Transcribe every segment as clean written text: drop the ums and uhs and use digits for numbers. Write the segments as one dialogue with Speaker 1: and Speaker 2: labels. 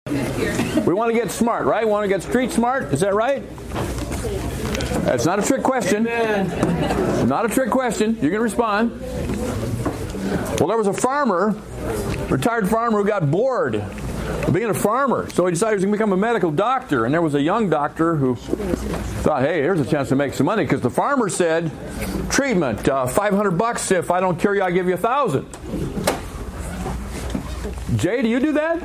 Speaker 1: We want to get smart, right? We want to get street smart. Is that right? That's not a trick question. Amen. Not a trick question. You can respond. Well, there was a farmer, retired farmer, who got bored of being a farmer. So he decided he was going to become a medical doctor. And there was a young doctor who thought, hey, here's a chance to make some money. Because the farmer said, treatment, $500. If I don't cure you, I'll give you $1,000. Jay, do you do that?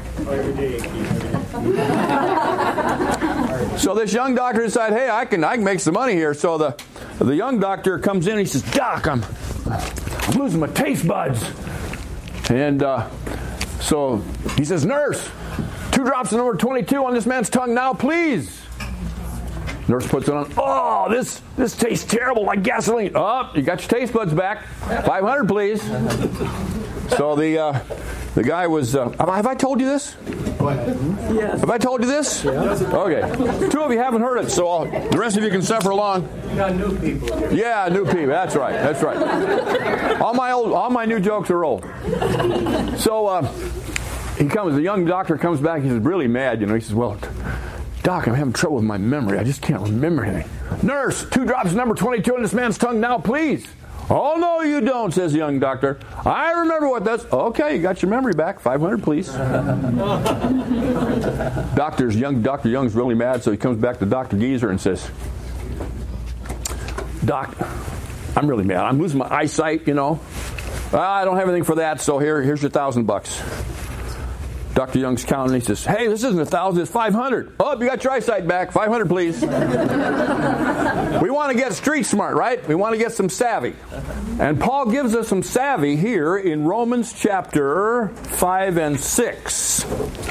Speaker 1: So this young doctor decided, hey, I can make some money here. So the young doctor comes in and he says, Doc, I'm losing my taste buds. And so he says, nurse, 2 drops of number 22 on this man's tongue now, please. Nurse puts it on. Oh, this tastes terrible, like gasoline. Oh, you got your taste buds back. 500, please. So the guy was. Have I told you this? Yes. Have I told you this? Yes. Okay. 2 of you haven't heard it, so the rest of you can suffer along.
Speaker 2: You got new people.
Speaker 1: Yeah, new people. That's right. That's right. All my new jokes are old. So the young doctor comes back. He's really mad. He says, well, Doc, I'm having trouble with my memory. I just can't remember anything. Nurse, 2 drops of number 22 on this man's tongue now, please. Oh, no, you don't, says the young doctor. I remember what that's. Okay, you got your memory back. 500, please. Dr. Young's really mad, so he comes back to Dr. Geezer and says, Doc, I'm really mad. I'm losing my eyesight, I don't have anything for that, so here's your $1,000. Dr. Young's counting. He says, hey, this isn't 1,000, it's 500. Oh, you got your eyesight back. 500, please. We want to get street smart, right? We want to get some savvy. And Paul gives us some savvy here in Romans chapter 5 and 6.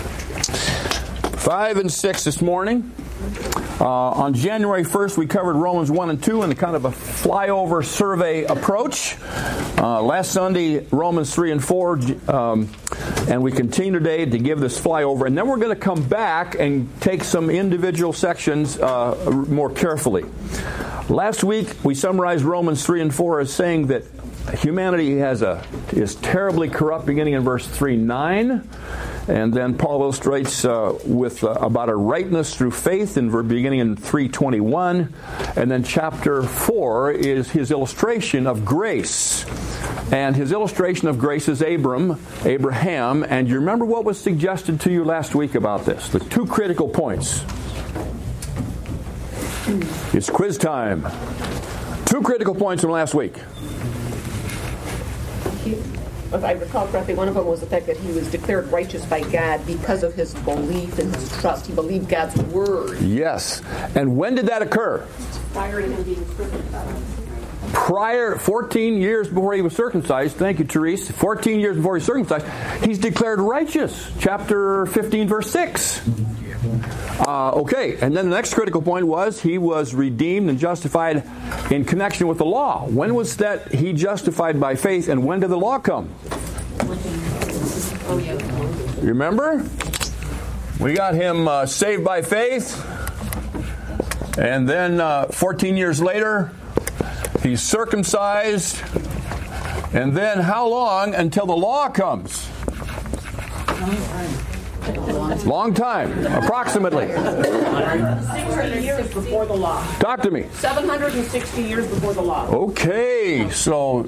Speaker 1: 5 and 6 this morning. On January 1st, we covered Romans 1 and 2 in a kind of a flyover survey approach. Last Sunday, Romans 3 and 4. And we continue today to give this flyover. And then we're going to come back and take some individual sections more carefully. Last week, we summarized Romans 3 and 4 as saying that humanity is terribly corrupt, beginning in verse 3:9. And then Paul illustrates about a rightness through faith beginning in 3:21. And then chapter 4 is his illustration of grace. And his illustration of grace is Abraham. And you remember what was suggested to you last week about this? The 2 critical points. It's quiz time. 2 critical points from last week.
Speaker 3: If I recall correctly, one of them was the fact that he was declared righteous by God because of his belief and his trust. He believed God's word.
Speaker 1: Yes. And when did that occur?
Speaker 3: Prior to him being circumcised.
Speaker 1: 14 years before he was circumcised. Thank you, Therese. 14 years before he was circumcised, he's declared righteous. Chapter 15, verse 6. Okay, and then the next critical point was he was redeemed and justified in connection with the law. When was that he justified by faith, and when did the law come? You remember? We got him saved by faith, and then 14 years later, he's circumcised, and then how long until the law comes? Long time, approximately.
Speaker 3: 600 years before the law.
Speaker 1: Talk to me.
Speaker 3: 760 years before the law.
Speaker 1: Okay, so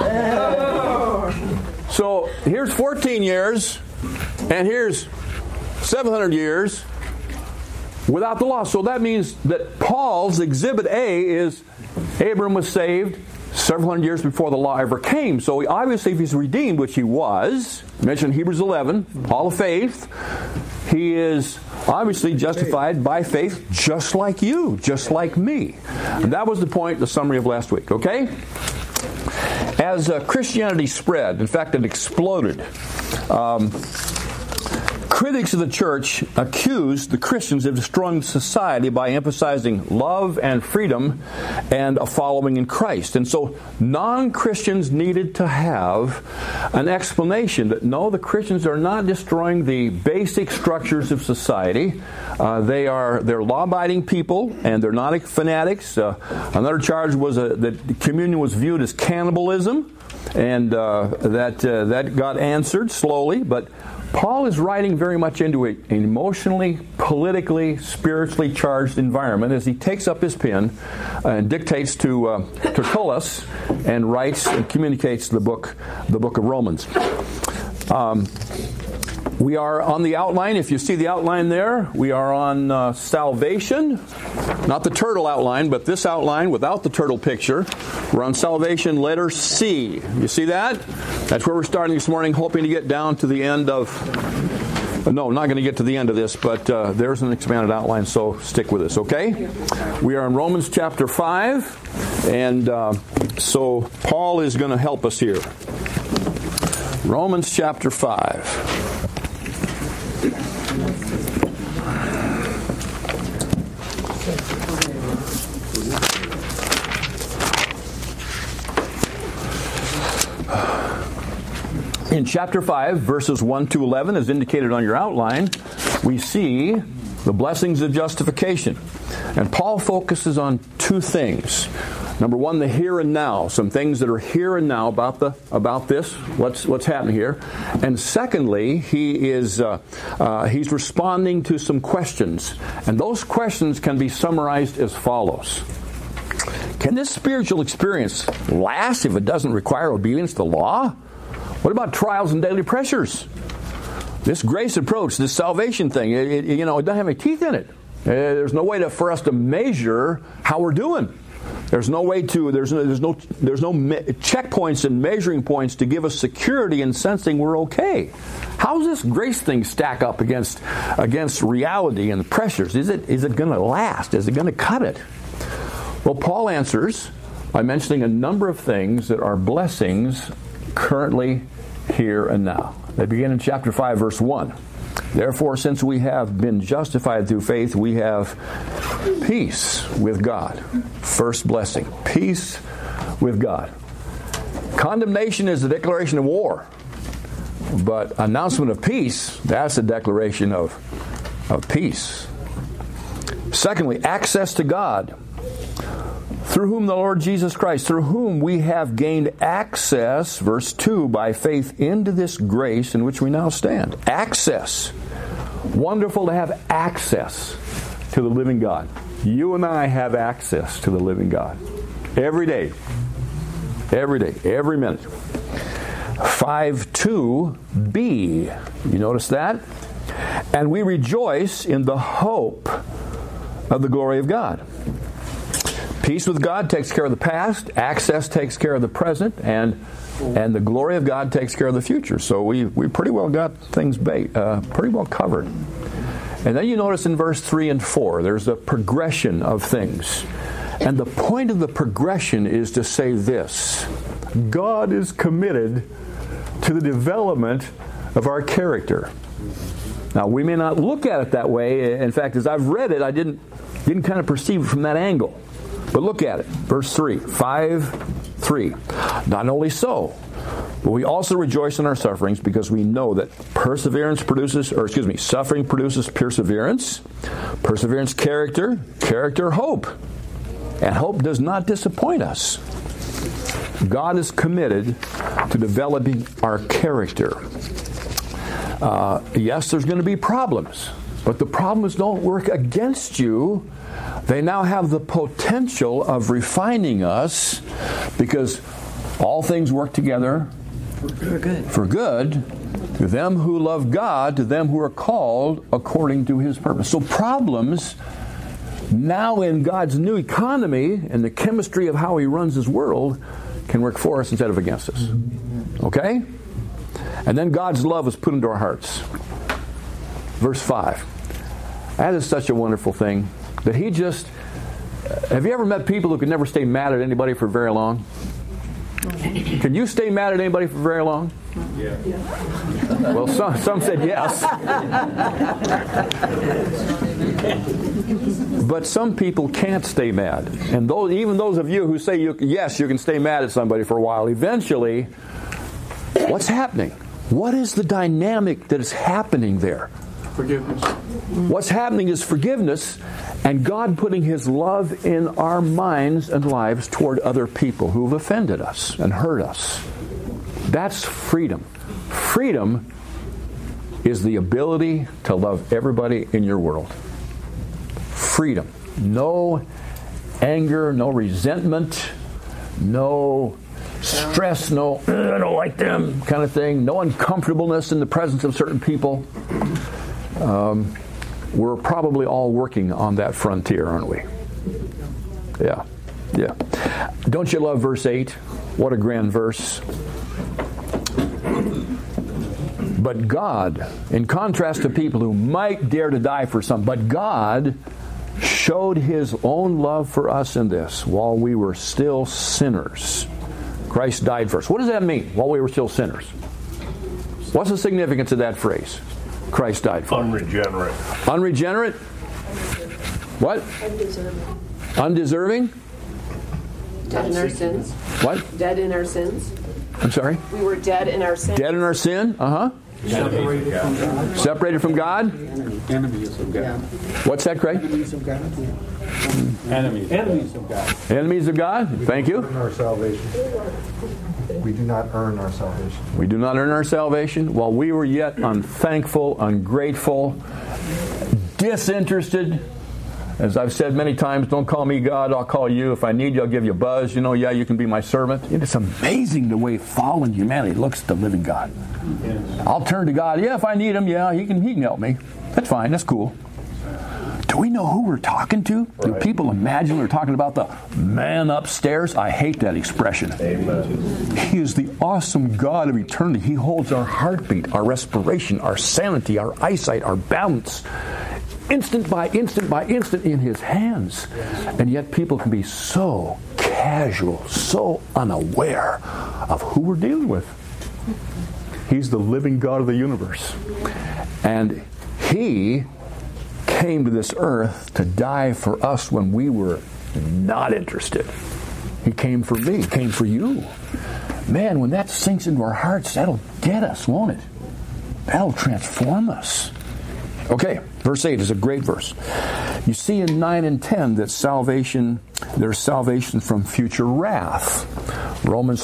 Speaker 1: here's 14 years, and here's 700 years without the law. So that means that Paul's Exhibit A is Abram was saved several hundred years before the law ever came. So obviously if he's redeemed, which he was, mentioned Hebrews 11, Hall of Faith, he is obviously justified by faith just like you, just like me. And that was the point, the summary of last week, okay? As Christianity spread, in fact it exploded, critics of the church accused the Christians of destroying society by emphasizing love and freedom and a following in Christ. And so non-Christians needed to have an explanation that no, the Christians are not destroying the basic structures of society. They're law-abiding people, and they're not fanatics. Another charge was that communion was viewed as cannibalism, and that got answered slowly. But Paul is writing very much into an emotionally, politically, spiritually charged environment as he takes up his pen and dictates to Tertullus and writes and communicates the book of Romans. We are on the outline. If you see the outline there, we are on salvation. Not the turtle outline, but this outline without the turtle picture. We're on salvation, letter C. You see that? That's where we're starting this morning, hoping to get down to the end of... No, not going to get to the end of this, but there's an expanded outline, so stick with us, okay? We are in Romans chapter 5, and so Paul is going to help us here. Romans chapter 5. In chapter 5, verses 1 to 11, as indicated on your outline, we see the blessings of justification. And Paul focuses on two things. Number one, the here and now. Some things that are here and now about this, what's happening here. And secondly, he's responding to some questions. And those questions can be summarized as follows. Can this spiritual experience last if it doesn't require obedience to the law? What about trials and daily pressures? This grace approach, this salvation thing, it doesn't have any teeth in it. There's no way for us to measure how we're doing. There's no way to. There's no checkpoints and measuring points to give us security in sensing we're okay. How does this grace thing stack up against reality and the pressures? Is it going to last? Is it going to cut it? Well, Paul answers by mentioning a number of things that are blessings currently here and now. They begin in chapter 5, verse 1. Therefore, since we have been justified through faith, we have peace with God. First blessing, peace with God. Condemnation is a declaration of war, but announcement of peace, that's a declaration of peace. Secondly, access to God, through whom the Lord Jesus Christ, through whom we have gained access, verse 2, by faith into this grace in which we now stand. Access. Wonderful to have access to the living God. You and I have access to the living God. Every day. Every day. Every minute. 5:2b. You notice that? And we rejoice in the hope of the glory of God. Peace with God takes care of the past, access takes care of the present, and the glory of God takes care of the future. So we pretty well got things pretty well covered. And then you notice in verse 3 and 4, there's a progression of things. And the point of the progression is to say this: God is committed to the development of our character. Now, we may not look at it that way. In fact, as I've read it, I didn't kind of perceive it from that angle. But look at it. Verse 3. 5:3. Not only so, but we also rejoice in our sufferings because we know that suffering produces perseverance. Perseverance, character. Character, hope. And hope does not disappoint us. God is committed to developing our character. Yes, there's going to be problems, but the problems don't work against you. They now have the potential of refining us because all things work together for good to them who love God, to them who are called according to His purpose. So problems now in God's new economy and the chemistry of how He runs His world can work for us instead of against us. Okay? And then God's love is put into our hearts. Verse 5. That is such a wonderful thing. That He just... Have you ever met people who could never stay mad at anybody for very long? Can you stay mad at anybody for very long?
Speaker 2: Yeah.
Speaker 1: Well, some said yes. But some people can't stay mad. And even those of you who say, yes, you can stay mad at somebody for a while, eventually, what's happening? What is the dynamic that is happening there?
Speaker 2: Forgiveness.
Speaker 1: What's happening is forgiveness and God putting His love in our minds and lives toward other people who've offended us and hurt us. That's freedom. Freedom is the ability to love everybody in your world. Freedom. No anger, no resentment, no stress, no, I don't like them kind of thing, no uncomfortableness in the presence of certain people. We're probably all working on that frontier, aren't we? Yeah. Don't you love verse 8? What a grand verse. But God, in contrast to people who might dare to die for something, but God showed His own love for us in this: while we were still sinners, Christ died for us. What does that mean, while we were still sinners? What's the significance of that phrase? Christ died for us.
Speaker 2: Unregenerate.
Speaker 1: Unregenerate? What? Undeserving?
Speaker 3: Dead in our sins.
Speaker 1: What?
Speaker 3: Dead in our sins.
Speaker 1: I'm sorry?
Speaker 3: We were dead in our sins.
Speaker 1: Dead in our sin?
Speaker 4: Separated from God.
Speaker 1: Separated from God?
Speaker 4: Enemies of God.
Speaker 1: What's that, Craig?
Speaker 4: Enemies of God.
Speaker 2: Enemies of God.
Speaker 1: Enemies of God? Thank you.
Speaker 5: Our salvation. We do not earn our salvation.
Speaker 1: We do not earn our salvation. While we were yet unthankful, ungrateful, disinterested. As I've said many times, don't call me God, I'll call you. If I need you, I'll give you a buzz. You can be my servant. It's amazing the way fallen humanity looks at the living God. I'll turn to God. Yeah, if I need Him, yeah, He can help me. That's fine. That's cool. Do we know who we're talking to? Do people imagine we're talking about the man upstairs? I hate that expression.
Speaker 2: Amen.
Speaker 1: He is the awesome God of eternity. He holds our heartbeat, our respiration, our sanity, our eyesight, our balance, instant by instant by instant in His hands. And yet people can be so casual, so unaware of who we're dealing with. He's the living God of the universe. And He came to this earth to die for us when we were not interested. He came for me. He came for you. Man, when that sinks into our hearts, that'll get us, won't it? That'll transform us. Okay, verse 8 is a great verse. You see in 9 and 10 that there's salvation from future wrath. Romans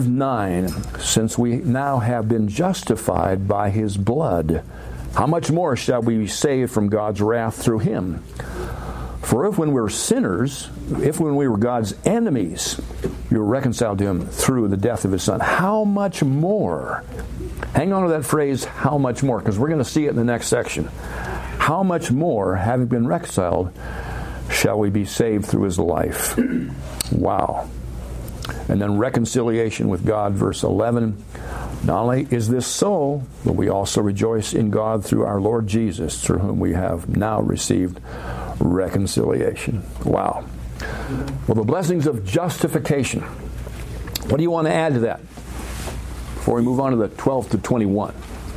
Speaker 1: 5:9, since we now have been justified by His blood, how much more shall we be saved from God's wrath through Him? For if when we were sinners, if when we were God's enemies, you were reconciled to Him through the death of His Son, how much more? Hang on to that phrase, how much more, because we're going to see it in the next section. How much more, having been reconciled, shall we be saved through His life? Wow. And then reconciliation with God, verse 11. Not only is this so, but we also rejoice in God through our Lord Jesus, through whom we have now received reconciliation. Wow. Well, the blessings of justification. What do you want to add to that before we move on to the 12 to 21?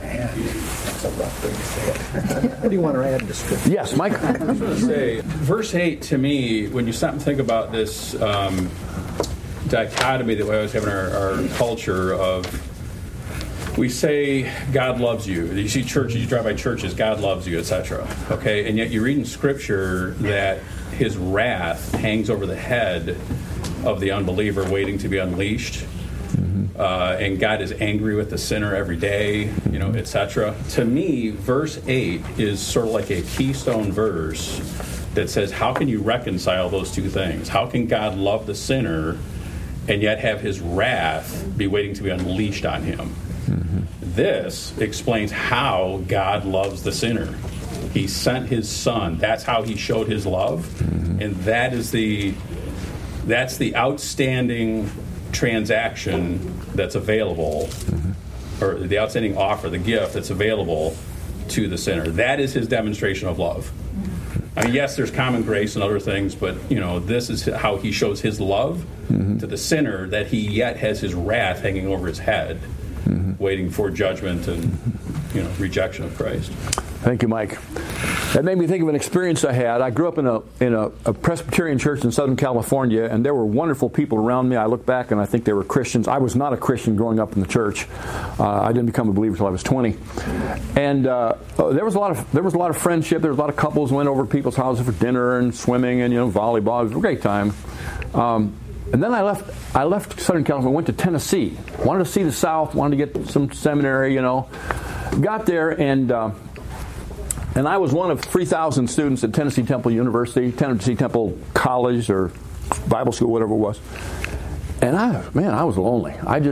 Speaker 4: What do you want to add to Scripture?
Speaker 1: Yes, Mike.
Speaker 6: I was going to say, verse 8 to me, when you stop and think about this dichotomy that we always have in our culture of, we say God loves you. You see churches, you drive by churches, God loves you, etc. Okay, and yet you read in Scripture that His wrath hangs over the head of the unbeliever, waiting to be unleashed. And God is angry with the sinner every day, etc. To me, verse 8 is sort of like a keystone verse that says, how can you reconcile those two things? How can God love the sinner and yet have His wrath be waiting to be unleashed on him? This explains how God loves the sinner. He sent His Son. That's how He showed His love. And that's the outstanding transaction that's available, or the outstanding offer, the gift that's available to the sinner. That is His demonstration of love. I mean, yes, there's common grace and other things, but this is how He shows His love to the sinner, that He yet has His wrath hanging over his head, waiting for judgment and rejection of Christ.
Speaker 1: Thank you, Mike. That made me think of an experience I had. I grew up in a Presbyterian church in Southern California, and there were wonderful people around me. I look back and I think they were Christians. I was not a Christian growing up in the church. I didn't become a believer until I was 20. And there was a lot of friendship. There was a lot of couples who went over to people's houses for dinner and swimming and volleyball. It was a great time. And then I left Southern California, went to Tennessee. Wanted to see the South, wanted to get some seminary, got there, and I was one of 3,000 students at Tennessee Temple University, Tennessee Temple College or Bible school, whatever it was. And I was lonely.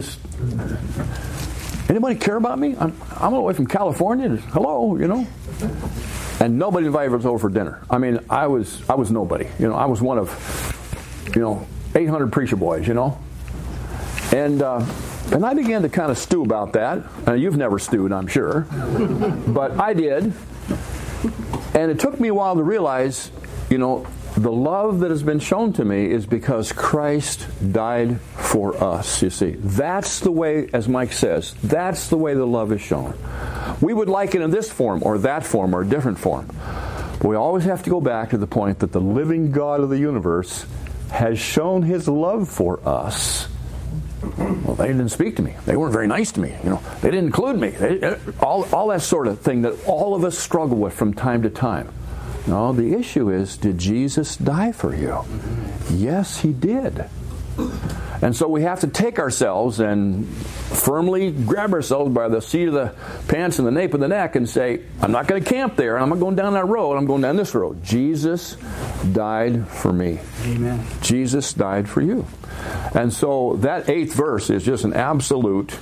Speaker 1: Anybody care about me? I'm away from California. Hello, And nobody invited us over for dinner. I mean, I was nobody. I was one of, 800 preacher boys. And I began to kind of stew about that. You've never stewed, I'm sure, but I did. And it took me a while to realize, the love that has been shown to me is because Christ died for us, you see. That's the way, as Mike says, that's the way the love is shown. We would like it in this form or that form or a different form. But we always have to go back to the point that the living God of the universe has shown His love for us. Well, they didn't speak to me. They weren't very nice to me. They didn't include me. All that sort of thing that all of us struggle with from time to time. No, the issue is, did Jesus die for you? Yes, He did. And so we have to take ourselves and firmly grab ourselves by the seat of the pants and the nape of the neck and say, I'm not going to camp there. I'm not going down that road. I'm going down this road. Jesus died for me.
Speaker 4: Amen.
Speaker 1: Jesus died for you. And so that 8th verse is just an absolute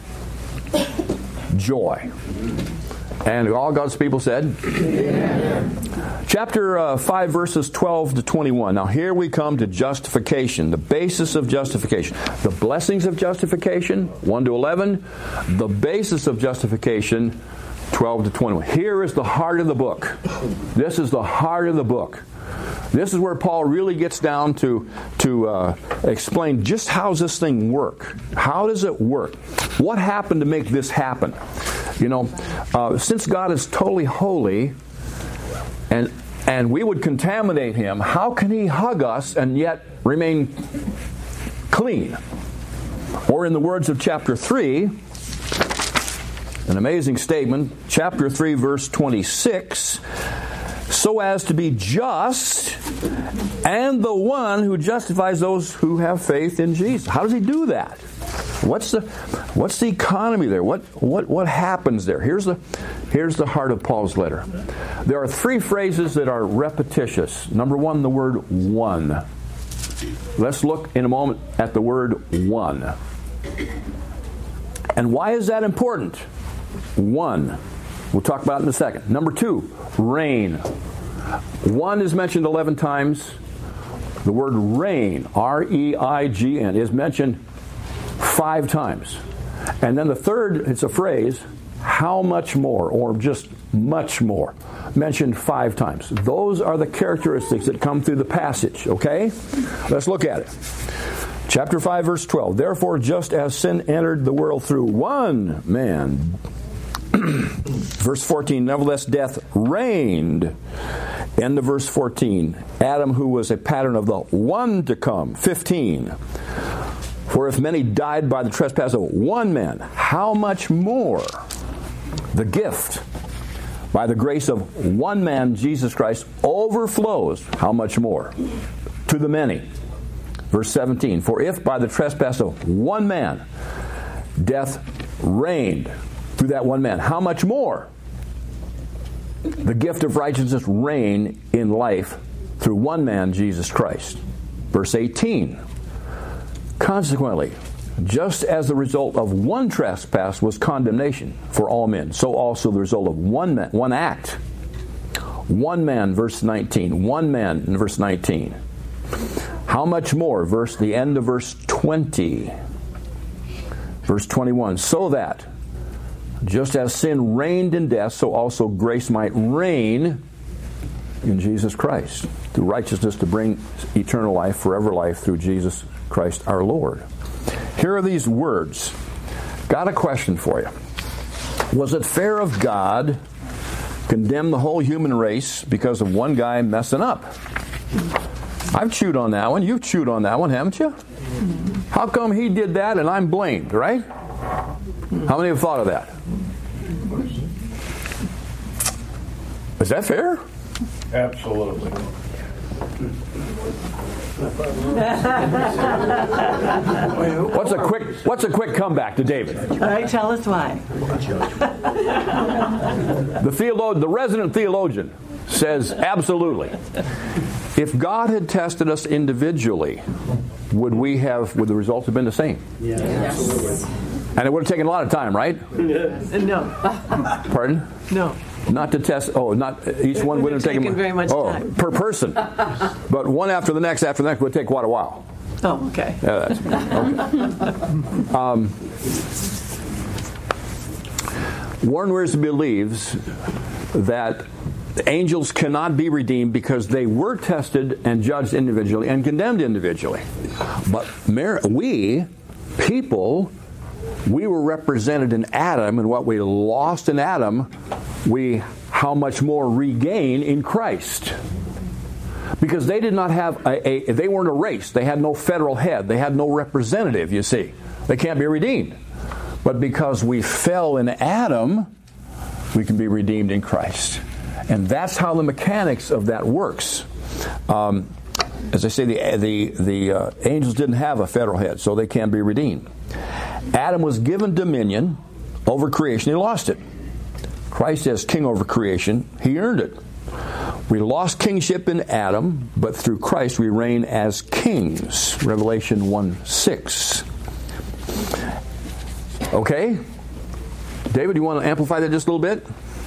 Speaker 1: joy. And all God's people said, Amen. Chapter 5, verses 12 to 21. Now here we come to justification, the basis of justification. The blessings of justification, 1 to 11. The basis of justification, 12 to 21. Here is the heart of the book. This is the heart of the book. This is where Paul really gets down to explain just how does this thing work? How does it work? What happened to make this happen? Since God is totally holy and we would contaminate Him, how can He hug us and yet remain clean? Or in the words of chapter 3, an amazing statement, chapter 3, verse 26, so as to be just and the one who justifies those who have faith in Jesus. How does He do that? What's the economy there? What happens there? Here's the heart of Paul's letter. There are 3 phrases that are repetitious. Number 1, the word one. Let's look in a moment at the word one. And why is that important? One. We'll talk about it in a second. Number 2, reign. One is mentioned 11 times. The word reign, R-E-I-G-N, is mentioned 5 times. And then the third, it's a phrase, how much more, or just much more, mentioned 5 times. Those are the characteristics that come through the passage, okay? Let's look at it. Chapter 5, verse 12. Therefore, just as sin entered the world through one man, verse 14, nevertheless death reigned. End of verse 14. Adam, who was a pattern of the one to come. 15. For if many died by the trespass of one man, how much more the gift by the grace of one man, Jesus Christ, overflows, how much more, to the many. Verse 17. For if by the trespass of one man death reigned through that one man, how much more the gift of righteousness reign in life through one man, Jesus Christ. Verse 18. Consequently, just as the result of one trespass was condemnation for all men, so also the result of one man, one act. One man, verse 19. One man in verse 19. How much more? The end of verse 20. Verse 21. So that, just as sin reigned in death, so also grace might reign in Jesus Christ, through righteousness to bring eternal life, forever life, through Jesus Christ our Lord. Here are these words. Got a question for you. Was it fair of God to condemn the whole human race because of one guy messing up? I've chewed on that one. You've chewed on that one, haven't you? How come he did that and I'm blamed, right? How many have thought of that? Is that fair?
Speaker 2: Absolutely.
Speaker 1: What's a quick comeback to David?
Speaker 7: All right, tell us why.
Speaker 1: The resident theologian says absolutely. If God had tested us individually, would the results have been the same?
Speaker 7: Yes.
Speaker 1: And it would have taken a lot of time, right?
Speaker 7: No.
Speaker 1: Pardon?
Speaker 7: No.
Speaker 1: Not to test. Oh, not each one wouldn't have taken
Speaker 7: very much time
Speaker 1: per person. But one after the next would take quite a while.
Speaker 7: Oh, okay.
Speaker 1: Yeah, that's okay. Warren Wiersbe believes that angels cannot be redeemed because they were tested and judged individually and condemned individually. But we, people, we were represented in Adam, and what we lost in Adam, how much more regain in Christ. Because they did not have they weren't a race. They had no federal head. They had no representative, you see. They can't be redeemed. But because we fell in Adam, we can be redeemed in Christ. And that's how the mechanics of that works. As I say, the angels didn't have a federal head, so they can't be redeemed. Adam was given dominion over creation. He lost it. Christ as king over creation, he earned it. We lost kingship in Adam, but through Christ we reign as kings. Revelation 1:6. Okay? David, you want to amplify that just a little bit?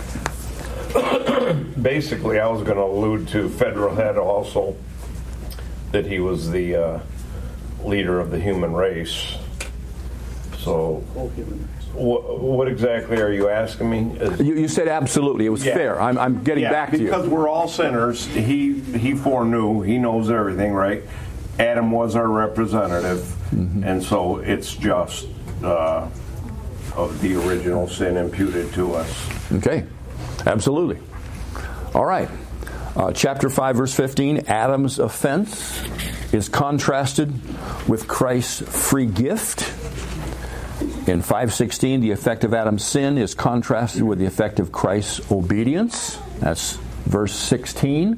Speaker 8: Basically, I was going to allude to federal head also, that he was the leader of the human race. So, what exactly are you asking me?
Speaker 1: You said absolutely. It was fair. I'm getting back to you.
Speaker 8: Because we're all sinners. He foreknew. He knows everything, right? Adam was our representative, and so it's just of the original sin imputed to us.
Speaker 1: Okay. Absolutely. All right. Chapter 5, verse 15, Adam's offense is contrasted with Christ's free gift. In 5:16, the effect of Adam's sin is contrasted with the effect of Christ's obedience. That's verse 16.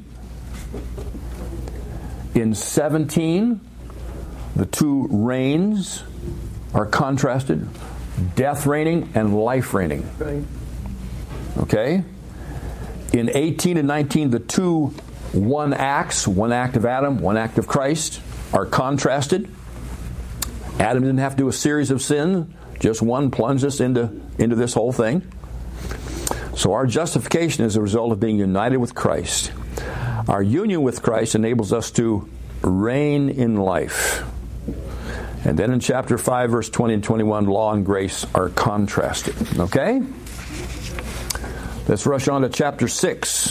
Speaker 1: In 17, the two reigns are contrasted, death reigning and life reigning. Okay? In 18 and 19, the two one acts, one act of Adam, one act of Christ, are contrasted. Adam didn't have to do a series of sins. Just one plunged us into this whole thing. So our justification is a result of being united with Christ. Our union with Christ enables us to reign in life. And then in chapter 5, verse 20 and 21, law and grace are contrasted. Okay? Let's rush on to chapter 6.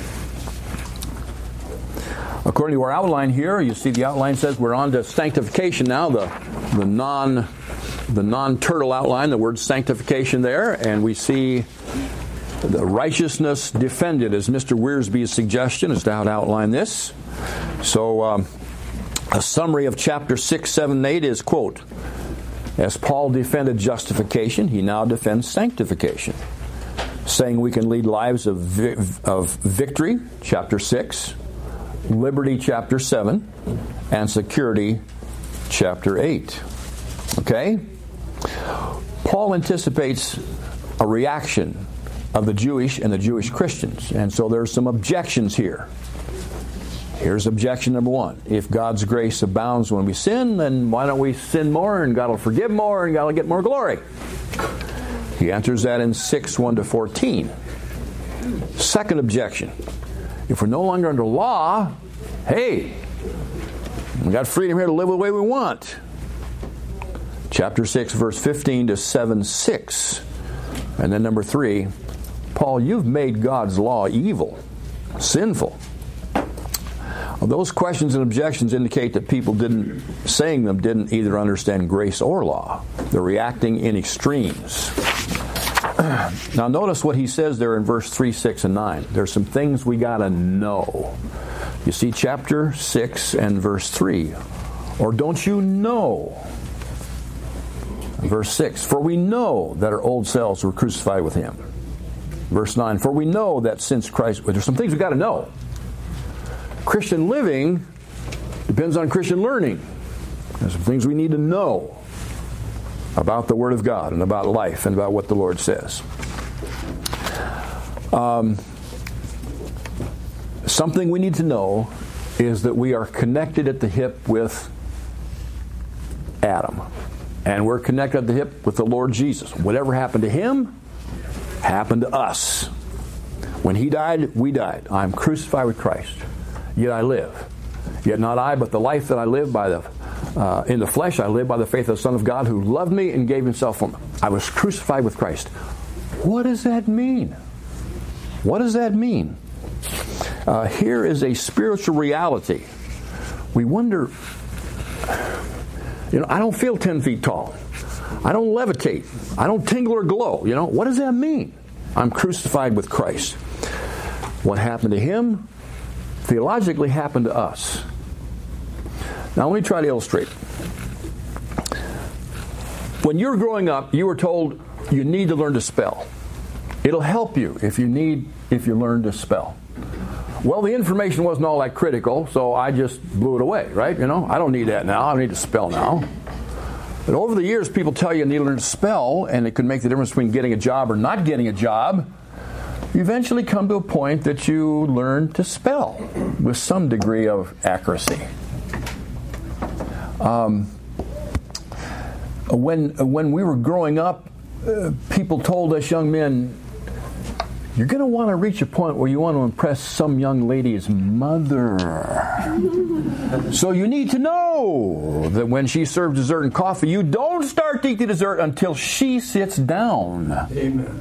Speaker 1: According to our outline here, you see the outline says we're on to sanctification now, the non-turtle outline, the word sanctification there, and we see the righteousness defended as Mr. Wiersbe's suggestion as to how to outline this. So a summary of chapter 6, 7, and 8 is, quote, as Paul defended justification, he now defends sanctification, saying we can lead lives of victory, chapter 6, liberty, chapter 7, and security, chapter 8. Okay? Paul anticipates a reaction of the Jewish and the Jewish Christians, and so there's some objections here. Here's objection number 1. If God's grace abounds when we sin, then why don't we sin more, and God will forgive more, and God will get more glory? He answers that in 6, 1 to 14. Second objection. If we're no longer under law, hey, we got freedom here to live the way we want. Chapter 6, verse 15 to 7:6. And then number 3, Paul, you've made God's law evil, sinful. Well, those questions and objections indicate that people saying them didn't either understand grace or law. They're reacting in extremes. Now notice what he says there in verse 3, 6, and 9. There's some things we got to know. You see chapter 6 and verse 3. Or don't you know? Verse 6, for we know that our old selves were crucified with him. Verse 9, for we know that since Christ... There's some things we got to know. Christian living depends on Christian learning. There's some things we need to know about the Word of God and about life and about what the Lord says. Something we need to know is that we are connected at the hip with Adam. And we're connected at the hip with the Lord Jesus. Whatever happened to Him, happened to us. When He died, we died. I'm crucified with Christ. Yet I live. Yet not I, but the life that I live by in the flesh, I live by the faith of the Son of God who loved me and gave Himself for me. I was crucified with Christ. What does that mean? What does that mean? Here is a spiritual reality. We wonder, I don't feel 10 feet tall. I don't levitate. I don't tingle or glow. What does that mean? I'm crucified with Christ. What happened to Him, theologically happened to us. Now let me try to illustrate. When you're growing up, you were told you need to learn to spell. It'll help you if you learn to spell. Well, the information wasn't all that critical, so I just blew it away, right? I don't need that now. I don't need to spell now. But over the years, people tell you need to learn to spell, and it can make the difference between getting a job or not getting a job. You eventually come to a point that you learn to spell with some degree of accuracy. When we were growing up, people told us young men, you're going to want to reach a point where you want to impress some young lady's mother. So you need to know that when she serves dessert and coffee, you don't start to eat the dessert until she sits down.
Speaker 8: Amen.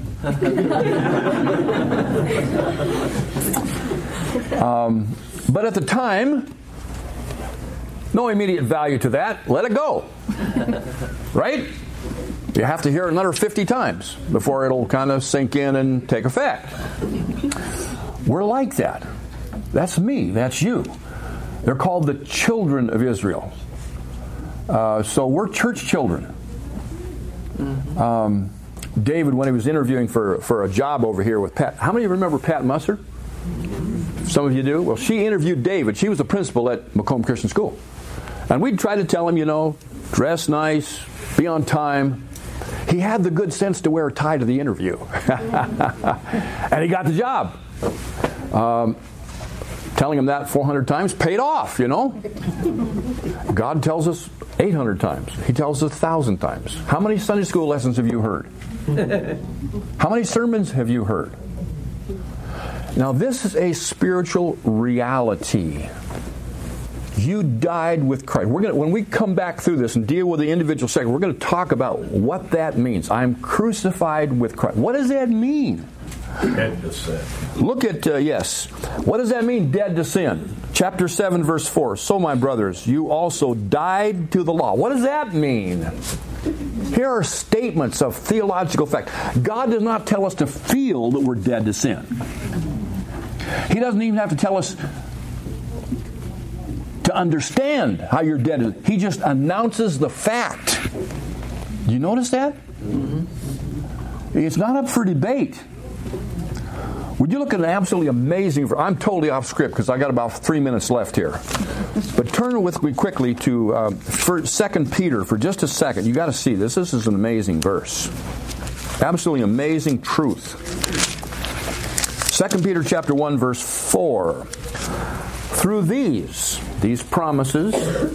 Speaker 1: But at the time, no immediate value to that. Let it go. Right? You have to hear it another 50 times before it'll kind of sink in and take effect. We're like that. That's me. That's you. They're called the children of Israel. So we're church children. David, when he was interviewing for a job over here with Pat, how many of you remember Pat Musser? Some of you do? Well, she interviewed David. She was the principal at Macomb Christian School. And we'd try to tell him, dress nice, be on time. He had the good sense to wear a tie to the interview. And he got the job. Telling him that 400 times paid off, God tells us 800 times. He tells us 1,000 times. How many Sunday school lessons have you heard? How many sermons have you heard? Now, this is a spiritual reality. You died with Christ. When we come back through this and deal with the individual section, we're going to talk about what that means. I'm crucified with Christ. What does that mean?
Speaker 8: Dead to sin.
Speaker 1: Look at, what does that mean, dead to sin? Chapter 7, verse 4. So, my brothers, you also died to the law. What does that mean? Here are statements of theological fact. God does not tell us to feel that we're dead to sin. He doesn't even have to tell us to understand how you're dead. He just announces the fact. Do you notice that? Mm-hmm. It's not up for debate. Would you look at an absolutely amazing... I'm totally off script because I got about 3 minutes left here. But turn with me quickly to 2 Peter for just a second. You got to see this. This is an amazing verse. Absolutely amazing truth. 2 Peter chapter 1, verse 4. Through these promises,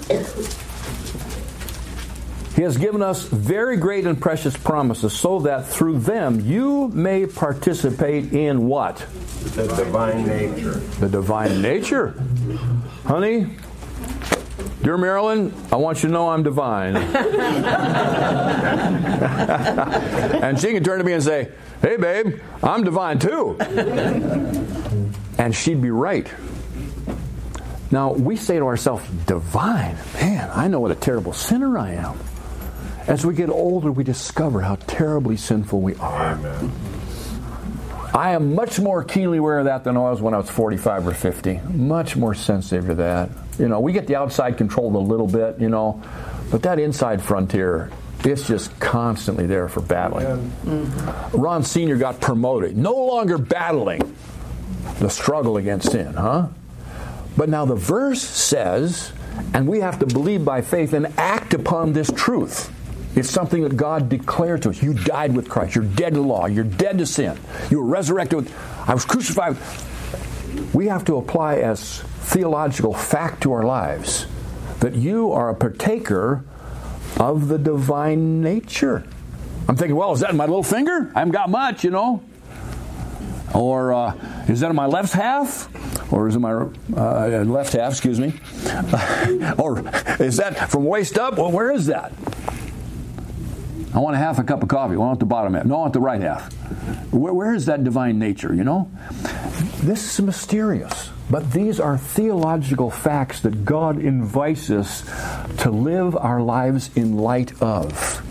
Speaker 1: He has given us very great and precious promises, so that through them you may participate in what?
Speaker 8: The divine nature.
Speaker 1: The divine nature. Honey, dear Marilyn, I want you to know I'm divine. And she can turn to me and say, hey babe, I'm divine too. And she'd be right. Now, we say to ourselves, divine? Man, I know what a terrible sinner I am. As we get older, we discover how terribly sinful we are.
Speaker 8: Amen.
Speaker 1: I am much more keenly aware of that than I was when I was 45 or 50. Much more sensitive to that. We get the outside controlled a little bit, but that inside frontier, it's just constantly there for battling. Mm-hmm. Ron Sr. got promoted. No longer battling the struggle against sin, huh? But now the verse says, and we have to believe by faith and act upon this truth. It's something that God declared to us. You died with Christ. You're dead to law. You're dead to sin. You were resurrected. I was crucified. We have to apply as theological fact to our lives that you are a partaker of the divine nature. I'm thinking, well, is that in my little finger? I haven't got much, Or is that in my left half? Or is it my left half, excuse me? Or is that from waist up? Well, where is that? I want a half a cup of coffee. I want the bottom half. No, I want the right half. Where is that divine nature, This is mysterious. But these are theological facts that God invites us to live our lives in light of.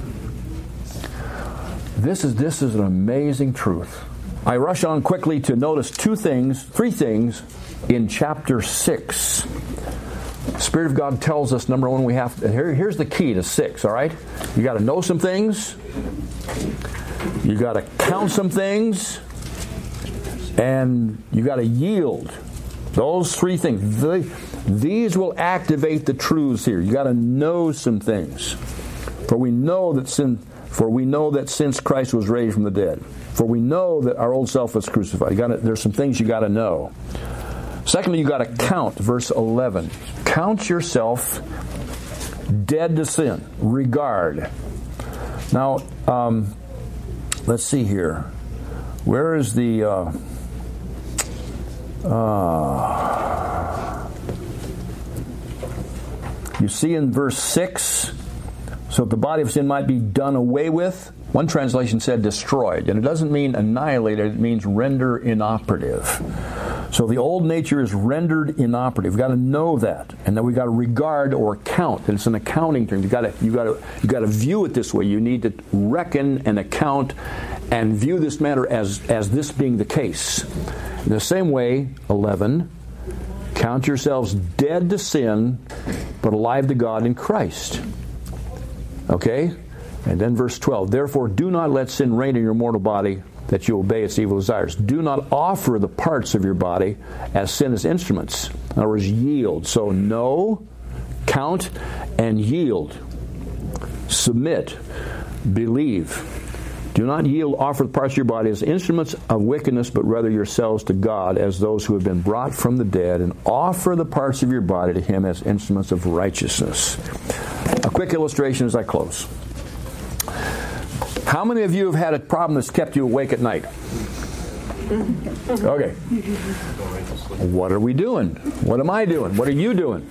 Speaker 1: This is an amazing truth. I rush on quickly to notice three things in chapter 6. The Spirit of God tells us, number one, here's the key to 6, all right? You got to know some things, you got to count some things, and you got to yield. Those three things. These will activate the truths here. You got to know some things. For we know that since Christ was raised from the dead, for we know that our old self was crucified. There's some things you got to know. Secondly, you got to count. Verse 11. Count yourself dead to sin. Regard. Now, let's see here. Where is the... you see in verse 6, so that the body of sin might be done away with. One translation said destroyed, and it doesn't mean annihilated, it means render inoperative. So the old nature is rendered inoperative. We've got to know that, and then we've got to regard or count. And it's an accounting term. You've got to view it this way. You need to reckon and account and view this matter as this being the case. In the same way, 11, count yourselves dead to sin, but alive to God in Christ. Okay? And then verse 12, therefore do not let sin reign in your mortal body, that you obey its evil desires. Do not offer the parts of your body as sin as instruments. In other words, yield. So know, count, and yield. Submit. Believe. Do not offer the parts of your body as instruments of wickedness, but rather yourselves to God as those who have been brought from the dead, and offer the parts of your body to Him as instruments of righteousness. A quick illustration as I close. How many of you have had a problem that's kept you awake at night? Okay. What are we doing? What am I doing? What are you doing?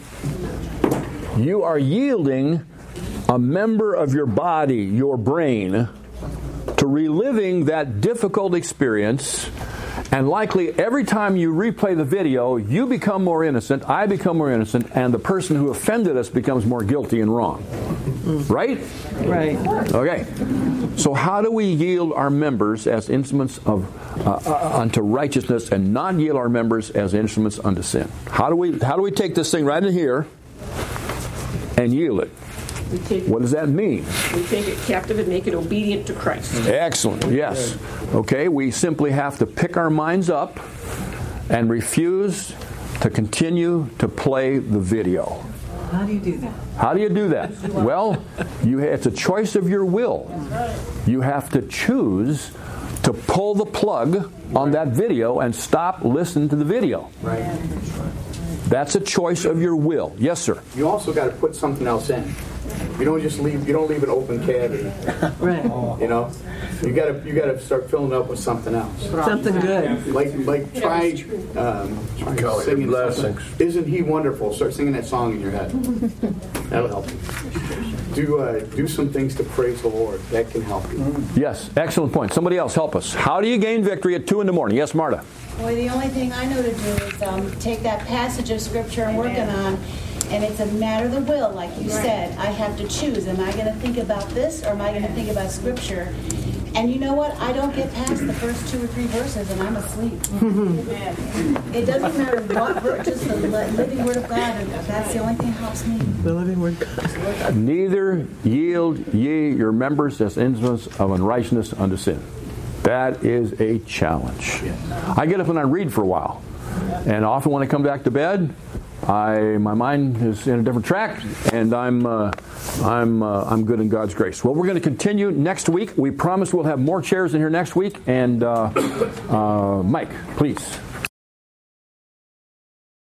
Speaker 1: You are yielding a member of your body, your brain, to reliving that difficult experience, and likely every time you replay the video, you become more innocent, I become more innocent, and the person who offended us becomes more guilty and wrong. Right?
Speaker 7: Right.
Speaker 1: Okay. So how do we yield our members as instruments of unto righteousness and not yield our members as instruments unto sin? How do we take this thing right in here and yield it? What does that mean?
Speaker 3: We take it captive and make it obedient to Christ.
Speaker 1: Excellent. Yes. Okay, we simply have to pick our minds up and refuse to continue to play the video.
Speaker 7: How do you do that?
Speaker 1: How do you do that? Well, it's a choice of your will. You have to choose to pull the plug on that video and stop listening to the video.
Speaker 4: Right.
Speaker 1: That's a choice of your will. Yes, sir.
Speaker 4: You also got to put something else in. You don't just leave. You don't leave an open cavity.
Speaker 7: Right.
Speaker 4: You know, you got to start filling it up with something else.
Speaker 7: Something good.
Speaker 4: Like try singing blessings. Isn't He wonderful? Start singing that song in your head. That'll help you. Do some things to praise the Lord. That can help you.
Speaker 1: Yes, excellent point. Somebody else help us. How do you gain victory at 2 a.m? Yes, Marta.
Speaker 9: Boy, the only thing I know to do is take that passage of Scripture I'm working on, and it's a matter of the will, like you said. I have to choose. Am I going to think about this, or am I going to think about Scripture? And you know what? I don't get past the first 2 or 3 verses, and I'm asleep. It doesn't matter what verse, just the living Word of God, and that's the only thing that helps me.
Speaker 7: The living Word of God.
Speaker 1: Neither yield ye your members as instruments of unrighteousness unto sin. That is a challenge. I get up and I read for a while. And often when I come back to bed, my mind is in a different track, and I'm good in God's grace. Well, we're going to continue next week. We promise we'll have more chairs in here next week. And Mike, please.